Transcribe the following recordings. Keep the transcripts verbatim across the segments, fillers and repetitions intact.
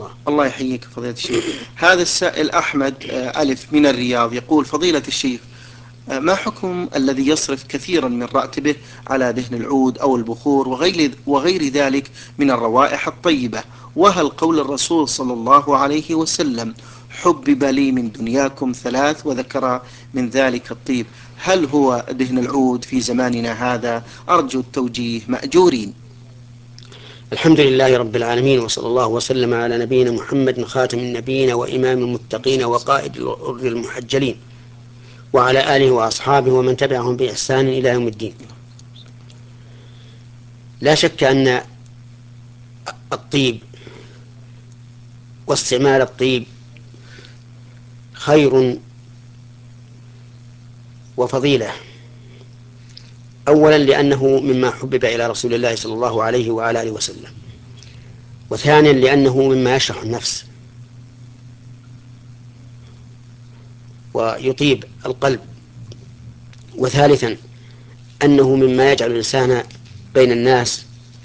الله. الله يحييك فضيلة الشيخ. هذا السائل أحمد ألف من الرياض يقول: فضيلة الشيخ، ما حكم الذي يصرف كثيرا من راتبه على دهن العود أو البخور وغير, وغير ذلك من الروائح الطيبة؟ وهل قول الرسول صلى الله عليه وسلم: حبب لي من دنياكم ثلاث، وذكر من ذلك الطيب، هل هو دهن العود في زماننا هذا؟ أرجو التوجيه مأجورين. الحمد لله رب العالمين، وصلى الله وسلم على نبينا محمد خاتم النبيين وإمام المتقين وقائد الغر المحجلين، وعلى آله وأصحابه ومن تبعهم بإحسان إلى يوم الدين. لا شك أن الطيب واستعمال الطيب خير وفضيلة، أولا لأنه مما حبب إلى رسول الله صلى الله عليه وعلى آله وسلم، وثانيا لأنه مما يشرح النفس ويطيب القلب، وثالثا أنه مما يجعل الإنسان بين الناس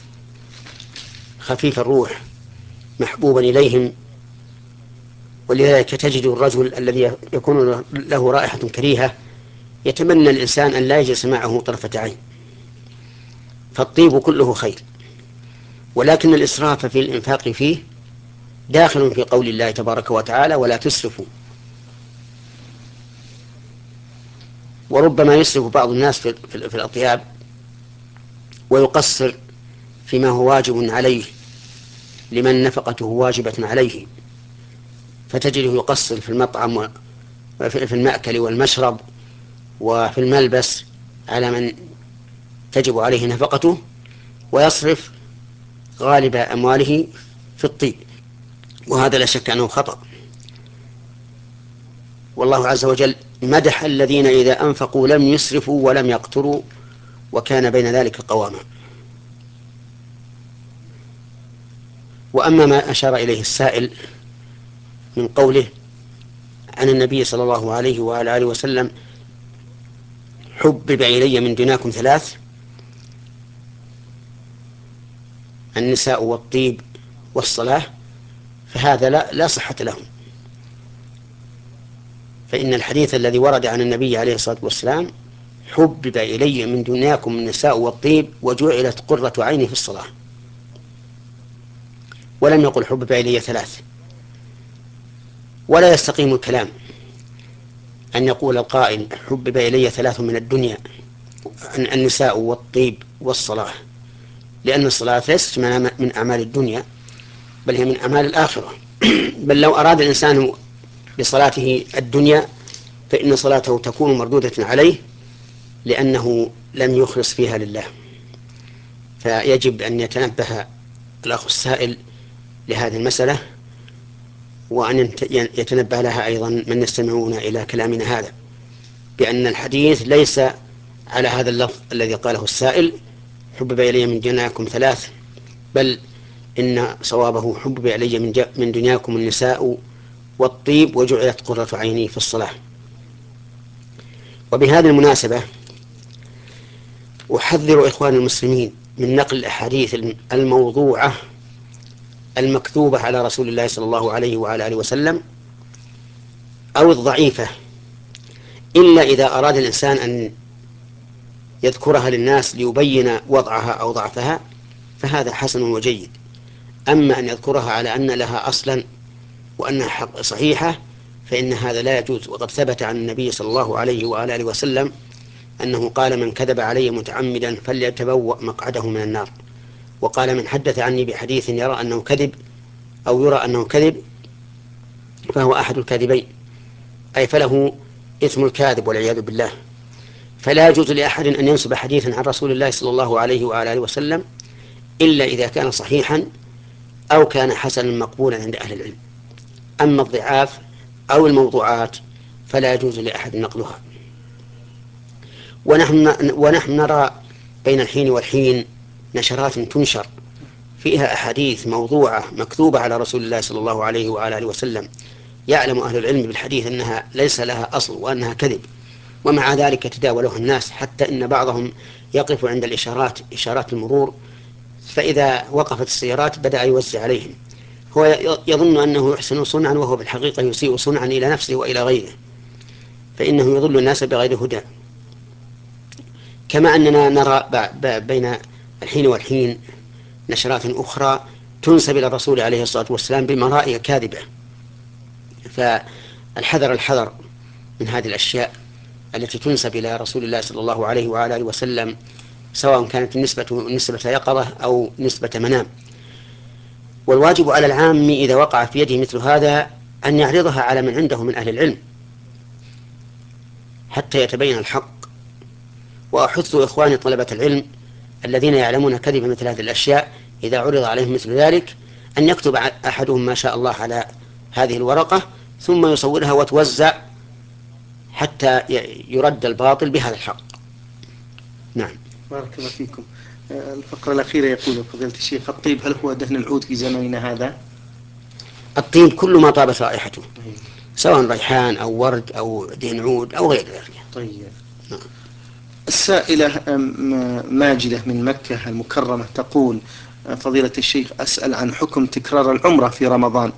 خفيف الروح محبوبا إليهم. ولذلك تجد الرجل الذي يكون له رائحة كريهة يتمنى الإنسان أن لا يجلس معه طرفة عين. فالطيب كله خير، ولكن الإسراف في الإنفاق فيه داخل في قول الله تبارك وتعالى: ولا تسرفوا. وربما يسرف بعض الناس في, في, في الأطياب ويقصر فيما هو واجب عليه لمن نفقته واجبة عليه، فتجده يقصر في المطعم وفي المأكل والمشرب وفي الملبس على من تجب عليه نفقته، ويصرف غالب أمواله في الطيب، وهذا لا شك أنه خطأ. والله عز وجل مدح الذين إذا أنفقوا لم يسرفوا ولم يقتروا وكان بين ذلك قواما. وأما ما أشار إليه السائل من قوله عن النبي صلى الله عليه وعلى آله وسلم: حبب إلي من دنياكم ثلاث، النساء والطيب والصلاة، فهذا لا, لا صحة له. فإن الحديث الذي ورد عن النبي عليه الصلاة والسلام: حبب إلي من دنياكم النساء والطيب وجعلت قرة عيني في الصلاة، ولم يقل حبب إلي ثلاث. ولا يستقيم الكلام أن يقول القائل: حبب إلي ثلاث من الدنيا، النساء والطيب والصلاة، لأن الصلاة ليست من أعمال الدنيا بل هي من أعمال الآخرة. بل لو أراد الإنسان بصلاته الدنيا فإن صلاته تكون مردودة عليه لأنه لم يخلص فيها لله. فيجب أن يتنبه الأخ السائل لهذه المسألة، وأن يتنبه لها أيضا من يستمعون إلى كلامنا هذا، بأن الحديث ليس على هذا اللفظ الذي قاله السائل: حبب إلي من دنياكم ثلاث، بل إن صوابه: حبب إلي من دنياكم النساء والطيب وجعلت قرة عيني في الصلاة. وبهذه المناسبة أحذر إخوان المسلمين من نقل الأحاديث الموضوعة المكتوبة على رسول الله صلى الله عليه وعلى آله وسلم أو الضعيفة، إلا إذا أراد الإنسان أن يذكرها للناس ليبين وضعها أو ضعفها، فهذا حسن وجيد. أما أن يذكرها على أن لها أصلا وأنها صحيحة فإن هذا لا يجوز. وقد ثبت عن النبي صلى الله عليه وعلى آله وسلم أنه قال: من كذب علي متعمدا فليتبوأ مقعده من النار. وقال: من حدث عني بحديث يرى أنه كذب أو يرى أنه كذب فهو أحد الكاذبين، أي فله إثم الكاذب والعياذ بالله. فلا يجوز لأحد أن ينسب حديثا عن رسول الله صلى الله عليه وعلى آله وسلم إلا إذا كان صحيحا أو كان حسنا مقبولا عند أهل العلم. أما الضعاف أو الموضوعات فلا يجوز لأحد نقلها. ونحن, ونحن نرى بين الحين والحين نشرات تنشر فيها أحاديث موضوعة مكتوبة على رسول الله صلى الله عليه وعلى آله وسلم، يعلم أهل العلم بالحديث أنها ليس لها أصل وأنها كذب، ومع ذلك تداولها الناس، حتى إن بعضهم يقف عند الإشارات إشارات المرور، فإذا وقفت السيارات بدأ يوزع عليهم: هو يظن أنه يحسن صنعا وهو بالحقيقة يسيء صنعا إلى نفسه وإلى غيره، فإنه يضل الناس بغير هدى. كما أننا نرى بين الحين والحين نشرات أخرى تنسب إلى الرسول عليه الصلاة والسلام بمرائي كاذبة، فالحذر الحذر من هذه الأشياء التي تنسب إلى رسول الله صلى الله عليه وعلى آله وسلم، سواء كانت النسبة نسبة يقظة أو نسبة منام. والواجب على العام إذا وقع في يده مثل هذا أن يعرضها على من عنده من أهل العلم حتى يتبين الحق. وأحث إخواني طلبة العلم الذين يعلمون كذب مثل هذه الأشياء إذا عرض عليهم مثل ذلك أن يكتب أحدهم ما شاء الله على هذه الورقة ثم يصورها وتوزع حتى يرد الباطل بهذا الحق. نعم. بارك الله فيكم. الفقرة الأخيرة يقول فضيلة الشيخ: الطيب هل هو دهن العود في زماننا هذا؟ الطيب كل ما طابت رائحته، سواء ريحان أو ورد أو دهن عود أو غير ذلك. طيب. نعم. السائلة ماجدة من مكة المكرمة تقول: فضيلة الشيخ، أسأل عن حكم تكرار العمرة في رمضان.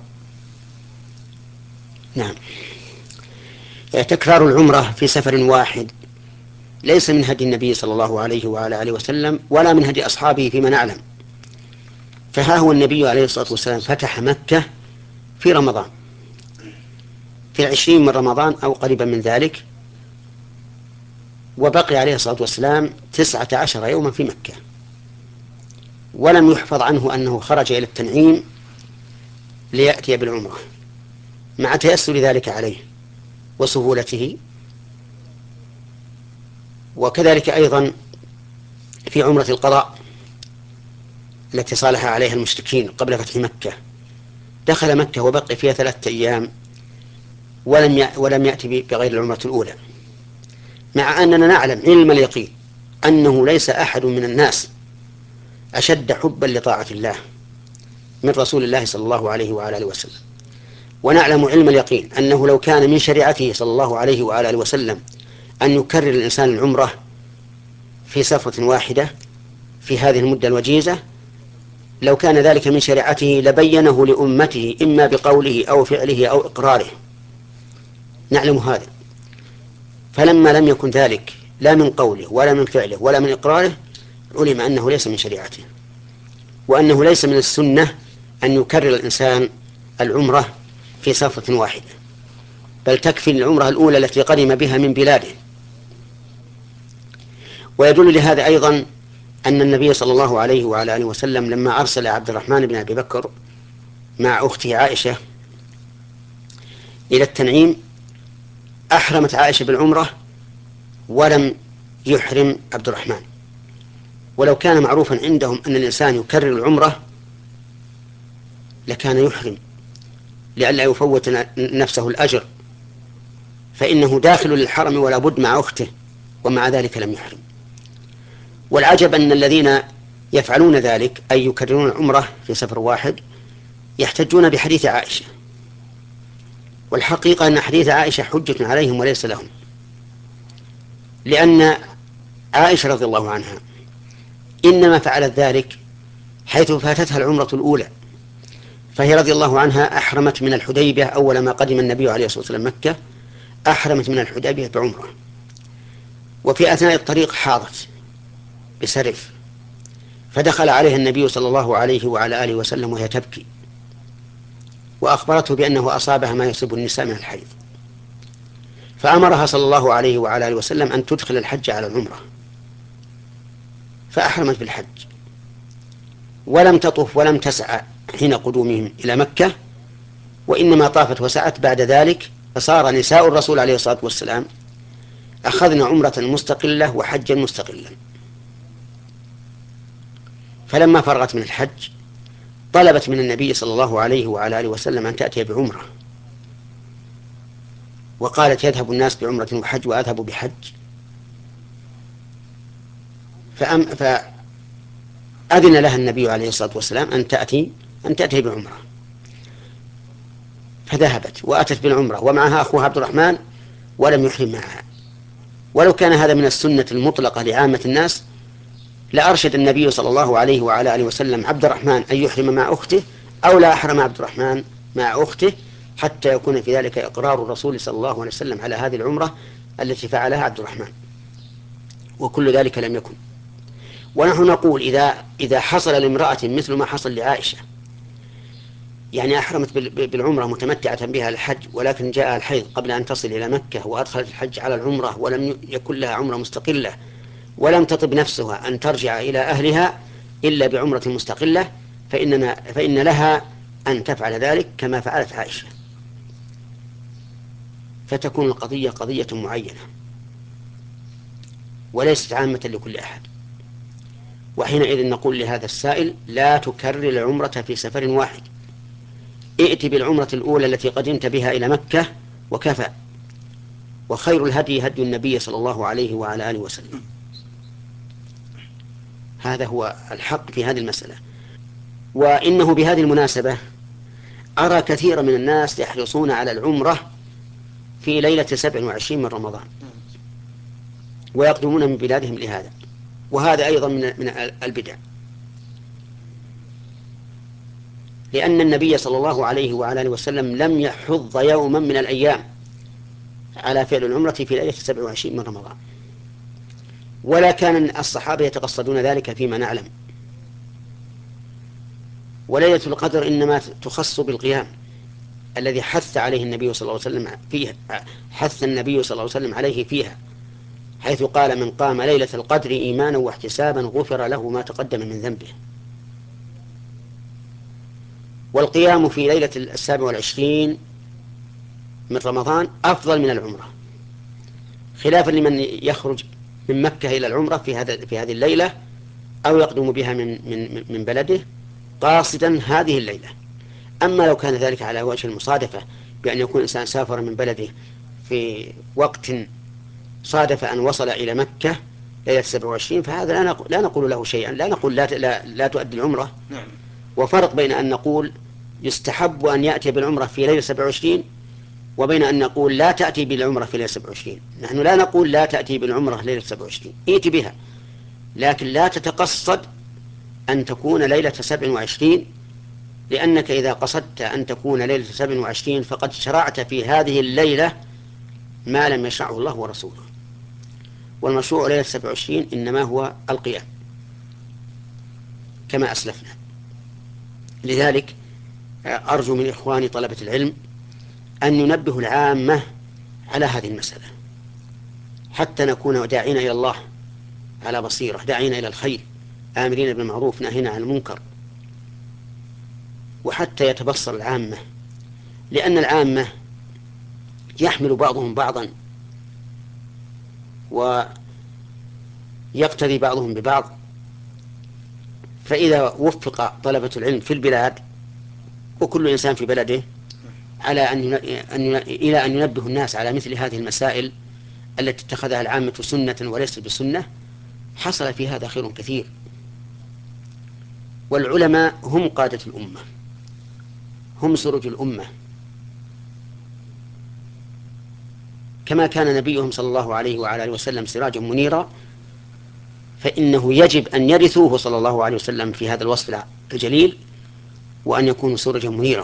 نعم، تكرار العمرة في سفر واحد ليس من هدي النبي صلى الله عليه وعلى آله وسلم ولا من هدي أصحابه فيما نعلم. فها هو النبي عليه الصلاة والسلام فتح مكة في رمضان، في العشرين من رمضان أو قريبا من ذلك، وبقي عليه الصلاة والسلام تسعة عشر يوما في مكة، ولم يحفظ عنه أنه خرج إلى التنعيم ليأتي بالعمرة، مع تيسر ذلك عليه وسهولته. وكذلك أيضا في عمرة القضاء التي صالح عليها المشركين قبل فتح مكة، دخل مكة وبقي فيها ثلاثة أيام ولم ولم يأتي بغير العمرة الأولى، مع أننا نعلم علم اليقين أنه ليس أحد من الناس أشد حبا لطاعة الله من رسول الله صلى الله عليه وعلى آله وسلم. ونعلم علم اليقين أنه لو كان من شريعته صلى الله عليه وعلى آله وسلم أن يكرر الإنسان العمرة في سفرة واحدة في هذه المدة الوجيزة، لو كان ذلك من شريعته لبينه لأمته إما بقوله أو فعله أو إقراره، نعلم هذا. فلما لم يكن ذلك لا من قوله ولا من فعله ولا من إقراره، علم أنه ليس من شريعته، وأنه ليس من السنة أن يكرر الإنسان العمرة في سفرة واحدة، بل تكفي العمرة الأولى التي قدم بها من بلاده. ويدل لهذا أيضا أن النبي صلى الله عليه وعلى آله وسلم لما أرسل عبد الرحمن بن أبي بكر مع أخته عائشة إلى التنعيم، أحرمت عائشة بالعمرة ولم يحرم عبد الرحمن. ولو كان معروفا عندهم أن الإنسان يكرر العمرة لكان يحرم لئلا يفوت نفسه الأجر، فإنه داخل للحرم ولا بد مع أخته، ومع ذلك لم يحرم. والعجب أن الذين يفعلون ذلك أي يكررون العمرة في سفر واحد يحتجون بحديث عائشة، والحقيقة أن حديث عائشة حجة عليهم وليس لهم، لأن عائشة رضي الله عنها إنما فعلت ذلك حيث فاتتها العمرة الأولى، فهي رضي الله عنها أحرمت من الحديبية أول ما قدم النبي عليه الصلاة والسلام مكة، أحرمت من الحديبية بعمرة، وفي أثناء الطريق حاضت بسرف، فدخل عليها النبي صلى الله عليه وعلى آله وسلم وهي تبكي، وأخبرته بأنه أصابها ما يصيب النساء من الحيض، فأمرها صلى الله عليه وعلى آله وسلم أن تدخل الحج على العمرة، فأحرمت بالحج ولم تطف ولم تسعى حين قدومهم إلى مكة، وإنما طافت وسعت بعد ذلك. فصار نساء الرسول عليه الصلاة والسلام أخذن عمرة مستقلة وحجا مستقلا. فلما فرغت من الحج طلبت من النبي صلى الله عليه وعلى آله وسلم أن تأتي بعمرة، وقالت يذهب الناس بعمرة وحج وأذهب بحج، فأم فأذن لها النبي عليه الصلاة والسلام أن تأتي أن تأتي بعمرة، فذهبت وأتت بالعمرة ومعها أخوها عبد الرحمن ولم يحرم معها. ولو كان هذا من السنة المطلقة لعامة الناس لأرشد النبي صلى الله عليه وعلى آله وسلم عبد الرحمن أن يحرم مع أخته أو لا أحرم عبد الرحمن مع أخته حتى يكون في ذلك إقرار الرسول صلى الله عليه وسلم على هذه العمرة التي فعلها عبد الرحمن، وكل ذلك لم يكن. ونحن نقول إذا إذا حصل لامرأة مثل ما حصل لعائشة، يعني أحرمت بالعمرة متمتعة بها الحج، ولكن جاء الحيض قبل أن تصل إلى مكة وأدخلت الحج على العمرة ولم يكن لها عمرة مستقلة، ولم تطب نفسها أن ترجع إلى أهلها إلا بعمرة مستقلة، فإننا فإن لها أن تفعل ذلك كما فعلت عائشة، فتكون القضية قضية معينة وليست عامة لكل أحد. وحينئذ نقول لهذا السائل: لا تكرر العمرة في سفر واحد، ائت بالعمرة الأولى التي قدمت بها إلى مكة وكفى، وخير الهدي هدي النبي صلى الله عليه وعلى آله وسلم. هذا هو الحق في هذه المسألة. وإنه بهذه المناسبة أرى كثير من الناس يحرصون على العمرة في ليلة سبع وعشرين من رمضان ويقدمون من بلادهم لهذا، وهذا أيضا من البدع، لأن النبي صلى الله عليه وعلى آله وسلم لم يحض يوما من الأيام على فعل العمرة في ليلة سبع وعشرين من رمضان، ولا كان الصحابة يتقصدون ذلك فيما نعلم. وليلة القدر إنما تخص بالقيام الذي حث عليه النبي صلى الله عليه وسلم فيها، حث النبي صلى الله عليه وسلم عليه فيها، حيث قال: من قام ليلة القدر إيمانا واحتسابا غفر له ما تقدم من ذنبه. والقيام في ليلة السابع والعشرين من رمضان أفضل من العمرة، خلافا لمن يخرج من مكة إلى العمرة في هذا في هذه الليلة، أو يقدم بها من من من بلده قاصدا هذه الليلة. أما لو كان ذلك على وجه المصادفة، بأن يكون إنسان سافر من بلده في وقت صادف أن وصل إلى مكة ليلة سبع وعشرين، فهذا لا نقول, لا نقول له شيئا، لا نقول لا, لا, لا تؤدي العمرة. نعم. وفرق بين أن نقول يستحب أن يأتي بالعمرة في ليلة سبع وعشرين، وبين أن نقول لا تأتي بالعمرة في ليلة سبع وعشرين. نحن لا نقول لا تأتي بالعمرة ليلة سبع وعشرين، ائتي بها، لكن لا تتقصد أن تكون ليلة سبع وعشرين، لأنك إذا قصدت أن تكون ليلة سبع وعشرين فقد شرعت في هذه الليلة ما لم يشرعه الله ورسوله. والمشروع ليلة سبع وعشرين إنما هو القيام كما أسلفنا. لذلك أرجو من إخواني طلبة العلم أن ينبه العامة على هذه المسألة، حتى نكون داعين إلى الله على بصيرة، داعين إلى الخير، آمرين بالمعروف ناهين عن المنكر، وحتى يتبصر العامة، لأن العامة يحمل بعضهم بعضا ويقتدي بعضهم ببعض. فإذا وفق طلبة العلم في البلاد وكل إنسان في بلده على أن أن إلى أن ينبه الناس على مثل هذه المسائل التي اتخذها العامة سنة وليست بسنة، حصل في هذا خير كثير. والعلماء هم قادة الأمة، هم سرج الأمة، كما كان نبيهم صلى الله عليه وعلى آله وسلم سراجا منيرا، فإنه يجب أن يرثوه صلى الله عليه وسلم في هذا الوصف الجليل، وأن يكونوا سرجا منيرا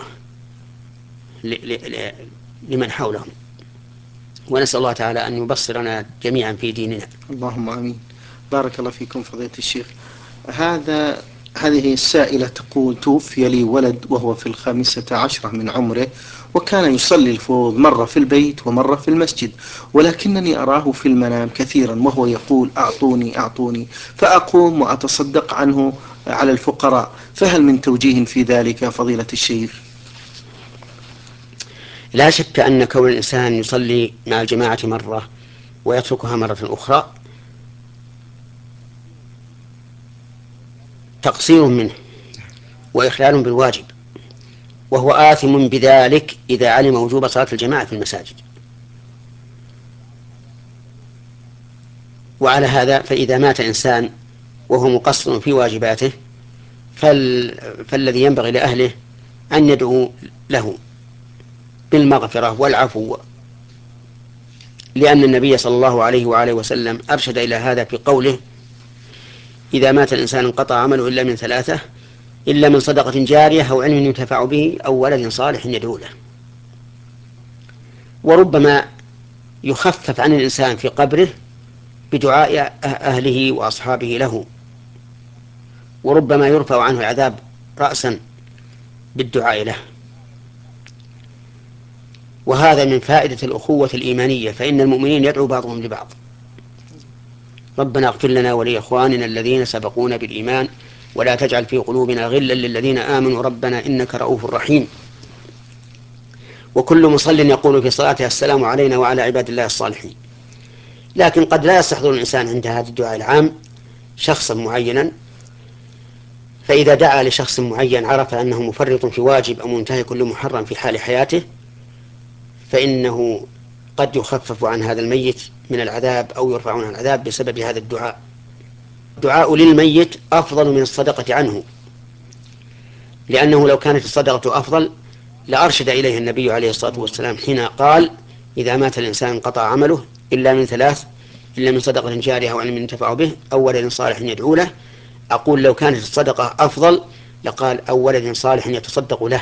لمن حولهم. ونسأل الله تعالى أن يبصرنا جميعا في ديننا. اللهم آمين. بارك الله فيكم فضيلة الشيخ. هذا هذه السائلة تقول: توفي لي ولد وهو في الخامسة عشرة من عمره، وكان يصلي الفروض مرة في البيت ومرة في المسجد، ولكنني أراه في المنام كثيرا وهو يقول: أعطوني أعطوني، فأقوم وأتصدق عنه على الفقراء، فهل من توجيه في ذلك فضيلة الشيخ؟ لا شك أن كون الإنسان يصلي مع الجماعة مرة ويتركها مرة أخرى تقصير منه وإخلال بالواجب، وهو آثم بذلك إذا علم وجوب صلاة الجماعة في المساجد. وعلى هذا فإذا مات إنسان وهو مقصر في واجباته فال... فالذي ينبغي لأهله أن يدعو له بالمغفرة والعفو، لأن النبي صلى الله عليه وآله وسلم أرشد إلى هذا في قوله: إذا مات الإنسان انقطع عمله إلا من ثلاثة: إلا من صدقة جارية أو علم ينتفع به أو ولد صالح يدعو له. وربما يخفف عن الإنسان في قبره بدعاء أهله وأصحابه له، وربما يرفع عنه العذاب رأسا بالدعاء له. وهذا من فائدة الأخوة الإيمانية، فإن المؤمنين يدعو بعضهم لبعض: ربنا اغفر لنا ولإخواننا الذين سبقونا بالإيمان ولا تجعل في قلوبنا غلا للذين آمنوا ربنا إنك رؤوف رحيم. وكل مصل يقول في صلاته: السلام علينا وعلى عباد الله الصالحين. لكن قد لا يستحضر الإنسان عند هذا الدعاء العام شخصا معينا، فإذا دعا لشخص معين عرف أنه مفرط في واجب أو منتهك لمحرم في حال حياته، فإنه قد يخفف عن هذا الميت من العذاب أو يرفع عنه العذاب بسبب هذا الدعاء. الدعاء للميت أفضل من الصدقة عنه، لأنه لو كانت الصدقة أفضل لأرشد إليه النبي عليه الصلاة والسلام حين قال: إذا مات الإنسان انقطع عمله إلا من ثلاث: إلا من صدقة جارية أو علم ينتفع به أو ولد صالح يدعو له. أقول لو كانت الصدقة أفضل لقال: أو ولد صالح يتصدق له،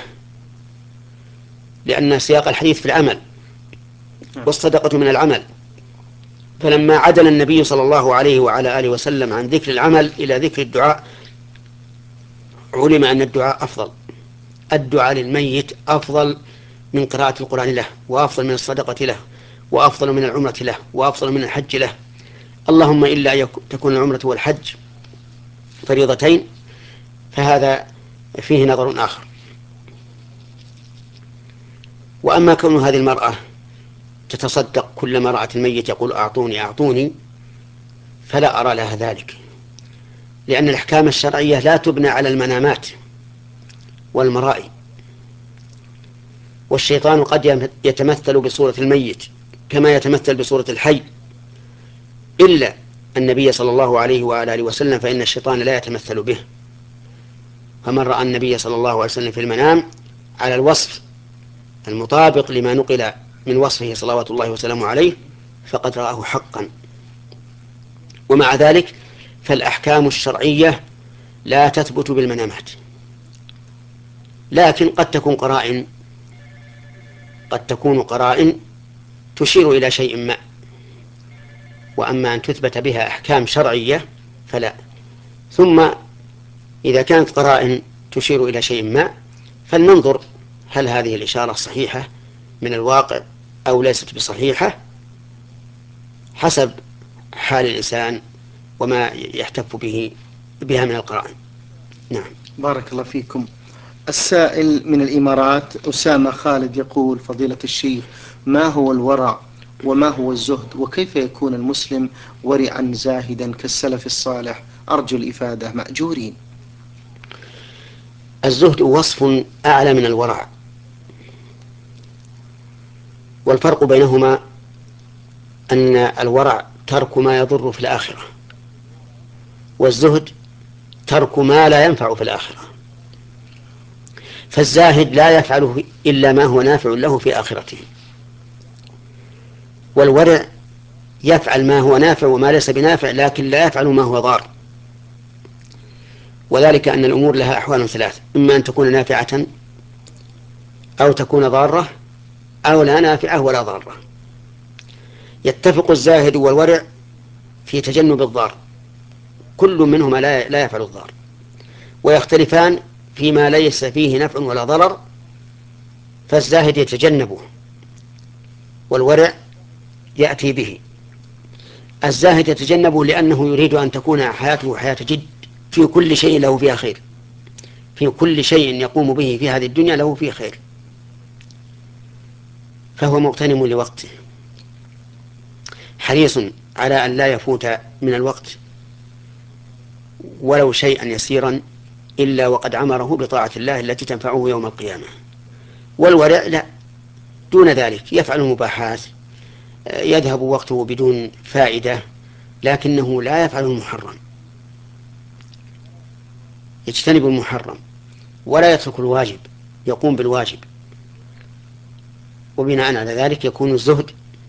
لأن سياق الحديث في العمل والصدقة من العمل. فلما عدل النبي صلى الله عليه وعلى آله وسلم عن ذكر العمل إلى ذكر الدعاء علم أن الدعاء أفضل. الدعاء للميت أفضل من قراءة القرآن له، وأفضل من الصدقة له، وأفضل من العمرة له، وأفضل من الحج له، اللهم إلا أن تكون العمرة والحج فريضتين، فهذا فيه نظر آخر. وأما كون هذه المرأة تتصدق كلما رأت الميت يقول: أعطوني أعطوني، فلا أرى لها ذلك، لأن الأحكام الشرعية لا تبنى على المنامات والمرائي. والشيطان قد يتمثل بصورة الميت كما يتمثل بصورة الحي، إلا النبي صلى الله عليه وآله وسلم فإن الشيطان لا يتمثل به. فمن رأى النبي صلى الله عليه وسلم في المنام على الوصف المطابق لما نقل من وصفه صلوات الله وسلامه عليه فقد رآه حقا. ومع ذلك فالأحكام الشرعية لا تثبت بالمنامات، لكن قد تكون قرائن قد تكون قرائن تشير إلى شيء ما، وأما أن تثبت بها أحكام شرعية فلا. ثم إذا كانت قرائن تشير إلى شيء ما فلننظر هل هذه الإشارة صحيحة من الواقع أو ليست بصحيحة، حسب حال الإنسان وما يحتف به بها من القرائن. نعم. بارك الله فيكم. السائل من الإمارات أسامة خالد يقول: فضيلة الشيخ، ما هو الورع وما هو الزهد، وكيف يكون المسلم ورعا زاهدا كالسلف الصالح؟ أرجو الإفادة مأجورين. الزهد وصف أعلى من الورع، والفرق بينهما أن الورع ترك ما يضر في الآخرة، والزهد ترك ما لا ينفع في الآخرة. فالزاهد لا يفعل إلا ما هو نافع له في آخرته، والورع يفعل ما هو نافع وما ليس بنافع لكن لا يفعل ما هو ضار. وذلك أن الأمور لها أحوال ثلاث: إما أن تكون نافعة أو تكون ضارة أو لا نافعة ولا ضارة. يتفق الزاهد والورع في تجنب الضار، كل منهما لا لا يفعل الضار، ويختلفان فيما ليس فيه نفع ولا ضرر، فالزاهد يتجنبه والورع يأتي به. الزاهد يتجنبه لأنه يريد أن تكون حياته حياة جد، في كل شيء له فيها خير، في كل شيء يقوم به في هذه الدنيا له فيه خير، فهو مغتنم لوقته، حريص على أن لا يفوت من الوقت ولو شيئا يسيرا إلا وقد عمره بطاعة الله التي تنفعه يوم القيامة. والورع لا، دون ذلك يفعل المباحات، يذهب وقته بدون فائدة، لكنه لا يفعل المحرم، يجتنب المحرم ولا يترك الواجب، يقوم بالواجب. وبناء على ذلك يكون الزهد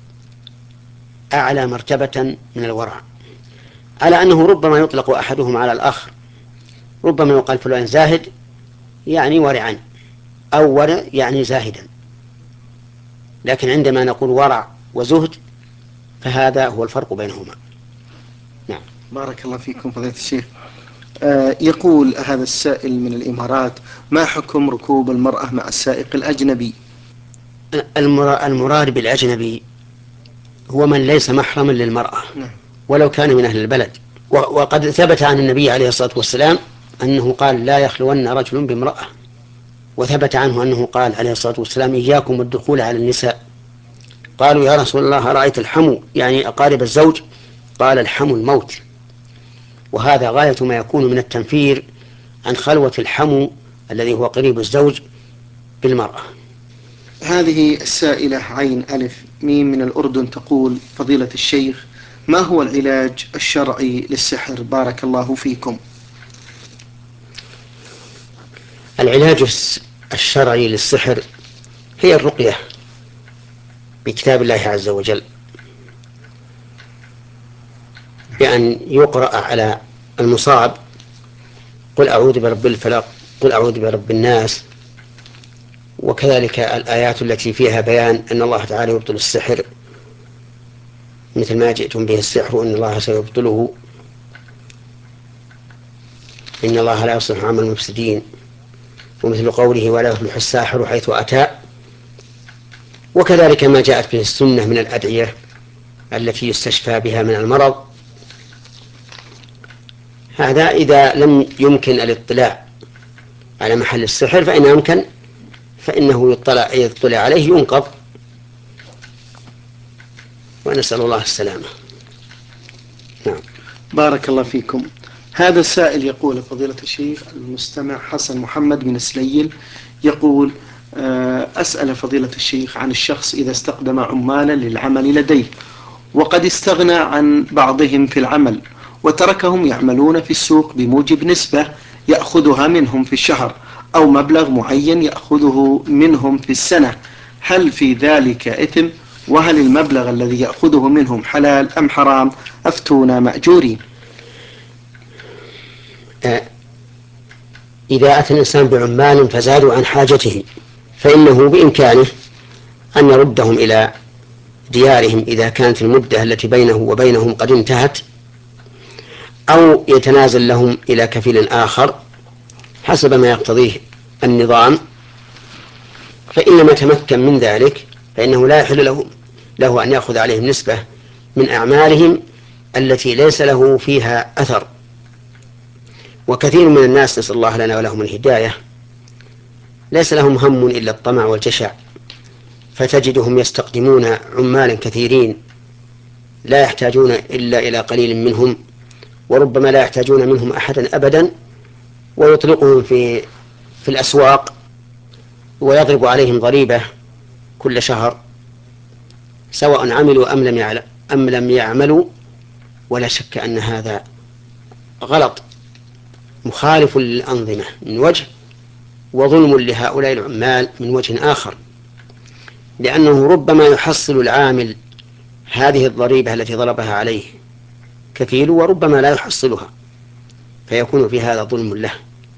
أعلى مرتبة من الورع، على أنه ربما يطلق أحدهما على الآخر. ربما يقال فلان زاهد يعني ورعا، أو ورع يعني زاهدا، لكن عندما نقول ورع وزهد فهذا هو الفرق بينهما. نعم. بارك الله فيكم فضيلة الشيخ. آه يقول هذا السائل من الإمارات: ما حكم ركوب المرأة مع السائق الأجنبي؟ المراد بالأجنبي هو من ليس محرما للمرأة ولو كان من أهل البلد. وقد ثبت عن النبي عليه الصلاة والسلام أنه قال: لا يخلون رجل بامرأة. وثبت عنه أنه قال عليه الصلاة والسلام: إياكم الدخول على النساء. قالوا: يا رسول الله، رأيت الحمو يعني أقارب الزوج؟ قال: الحمو الموت. وهذا غاية ما يكون من التنفير عن خلوة الحمو الذي هو قريب الزوج بالمرأة. هذه السائلة عين ألف ميم من الأردن تقول: فضيلة الشيخ، ما هو العلاج الشرعي للسحر؟ بارك الله فيكم. العلاج الشرعي للسحر هي الرقية بكتاب الله عز وجل، بأن يقرأ على المصاب: قل أعوذ برب الفلق، قل أعوذ برب الناس. وكذلك الآيات التي فيها بيان أن الله تعالى يبطل السحر، مثل ما جئتم به السحر إن الله سيبطله، إن الله لا يصلح عمل المفسدين، ومثل قوله: ولا يفلح الساحر حيث أتى. وكذلك ما جاءت به السنة من الأدعية التي يستشفى بها من المرض. هذا إذا لم يمكن الاطلاع على محل السحر، فإن يمكن فإنه يطلع, يطلع عليه ينقض، ونسأل الله السلامة. نعم. بارك الله فيكم. هذا السائل يقول: فضيلة الشيخ، المستمع حسن محمد من سليل يقول: أسأل فضيلة الشيخ عن الشخص إذا استخدم عمالا للعمل لديه، وقد استغنى عن بعضهم في العمل وتركهم يعملون في السوق بموجب نسبة يأخذها منهم في الشهر أو مبلغ معين يأخذه منهم في السنة، هل في ذلك إثم؟ وهل المبلغ الذي يأخذه منهم حلال أم حرام؟ أفتونا مأجورين. إذا أتى الإنسان بعمال فزادوا عن حاجته فإنه بإمكانه أن يردهم إلى ديارهم إذا كانت المدة التي بينه وبينهم قد انتهت، أو يتنازل لهم إلى كفيل آخر حسب ما يقتضيه النظام. فإن لم يتمكن من ذلك فإنه لا يحل له, له أن يأخذ عليهم نسبة من أعمالهم التي ليس له فيها أثر. وكثير من الناس، نسأل الله لنا ولهم الهداية، ليس لهم هم إلا الطمع والجشع، فتجدهم يستقدمون عمالا كثيرين لا يحتاجون إلا إلى قليل منهم، وربما لا يحتاجون منهم أحدا أبدا، ويطلقهم في في الأسواق ويضرب عليهم ضريبة كل شهر سواء عملوا أم لم يعملوا أم لم يعملوا. ولا شك أن هذا غلط مخالف للأنظمة من وجه، وظلم لهؤلاء العمال من وجه آخر، لأنه ربما يحصل العامل هذه الضريبة التي ضربها عليه كفيل، وربما لا يحصلها، فيكون في هذا ظلم له.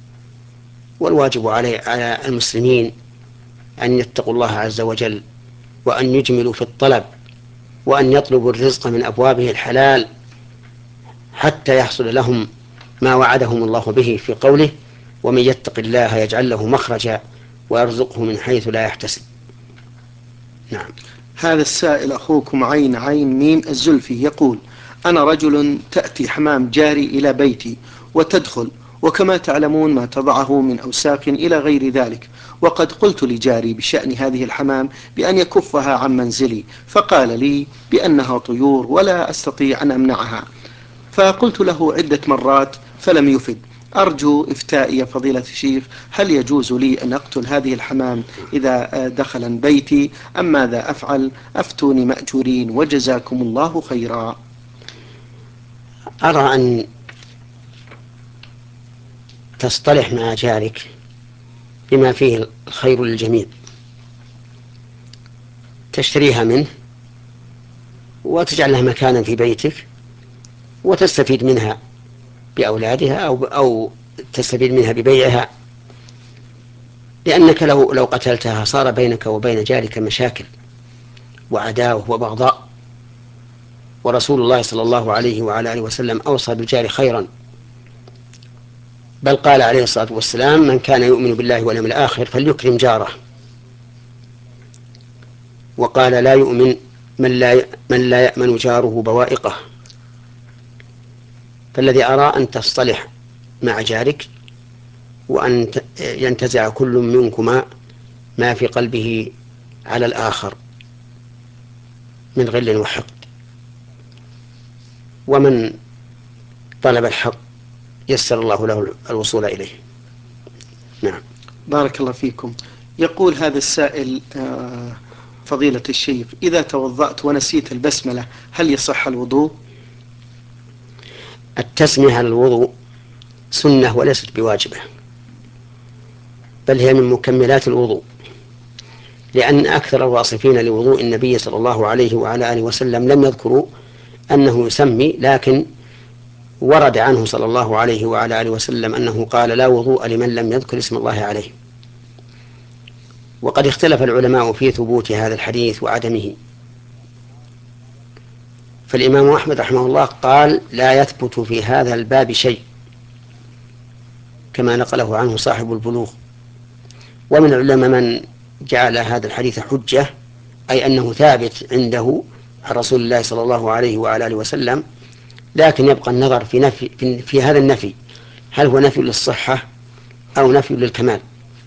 والواجب عليه على المسلمين أن يتقوا الله عز وجل، وأن يجملوا في الطلب، وأن يطلبوا الرزق من أبوابه الحلال حتى يحصل لهم ما وعدهم الله به في قوله: ومن يتق الله يجعل له مخرجا ويرزقه من حيث لا يحتسب. نعم. هذا السائل أخوكم عين عين ميم الزلفي يقول: أنا رجل تأتي حمام جاري إلى بيتي وتدخل، وكما تعلمون ما تضعه من أوساخ إلى غير ذلك، وقد قلت لجاري بشأن هذه الحمام بأن يكفها عن منزلي، فقال لي بأنها طيور ولا أستطيع أن أمنعها، فقلت له عدة مرات فلم يفد. أرجو إفتاء يا فضيلة الشيخ، هل يجوز لي أن أقتل هذه الحمام إذا دخل بيتي أم ماذا أفعل؟ أفتوني مأجورين وجزاكم الله خيرا. أرى أن تصطلح مع جارك بما فيه الخير للجميع، تشتريها منه وتجعل لها مكانا في بيتك وتستفيد منها بأولادها، أو, أو تستفيد منها ببيعها، لأنك لو لو قتلتها صار بينك وبين جارك مشاكل وعداوة وبغضاء. ورسول الله صلى الله عليه وعلى آله وسلم أوصى بالجار خيرا، بل قال عليه الصلاة والسلام: من كان يؤمن بالله واليوم الآخر فليكرم جاره. وقال: لا يؤمن من لا من لا يأمن جاره بوائقه. فالذي أرى أن تصطلح مع جارك، وأن ينتزع كل منكما ما في قلبه على الآخر من غل وحقد. ومن طلب الحق يسر الله له الوصول إليه. نعم. بارك الله فيكم. يقول هذا السائل: فضيلة الشيخ، إذا توضأت ونسيت البسملة هل يصح الوضوء؟ التسمية على الوضوء سنة وليست بواجبة، بل هي من مكملات الوضوء، لأن أكثر الواصفين لوضوء النبي صلى الله عليه وعلى آله وسلم لم يذكروا أنه يسمي، لكن ورد عنه صلى الله عليه وعلى آله وسلم أنه قال: لا وضوء لمن لم يذكر اسم الله عليه. وقد اختلف العلماء في ثبوت هذا الحديث وعدمه، فالإمام أحمد رحمه الله قال: لا يثبت في هذا الباب شيء، كما نقله عنه صاحب البلوغ. ومن العلماء من جعل هذا الحديث حجة، أي أنه ثابت عنده عن رسول الله صلى الله عليه وعلى آله وسلم، لكن يبقى النظر في, نفي في, في هذا النفي، هل هو نفي للصحة أو نفي للكمال.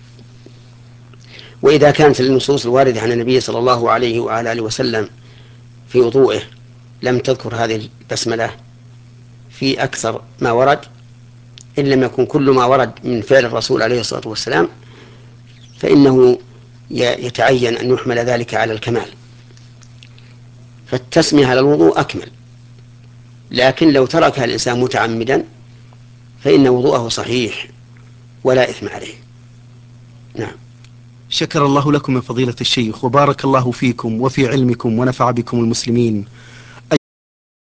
وإذا كانت النصوص الواردة عن النبي صلى الله عليه وعلى آله وسلم في وضوئه لم تذكر هذه البسملة في أكثر ما ورد، إن لم يكن كل ما ورد من فعل الرسول عليه الصلاة والسلام، فإنه يتعين أن يحمل ذلك على الكمال، فالتسمية على الوضوء أكمل. لكن لو تركها الإنسان متعمدا فإن وضوءه صحيح ولا إثم عليه. نعم. شكر الله لكم من فضيلة الشيخ، وبارك الله فيكم وفي علمكم ونفع بكم المسلمين.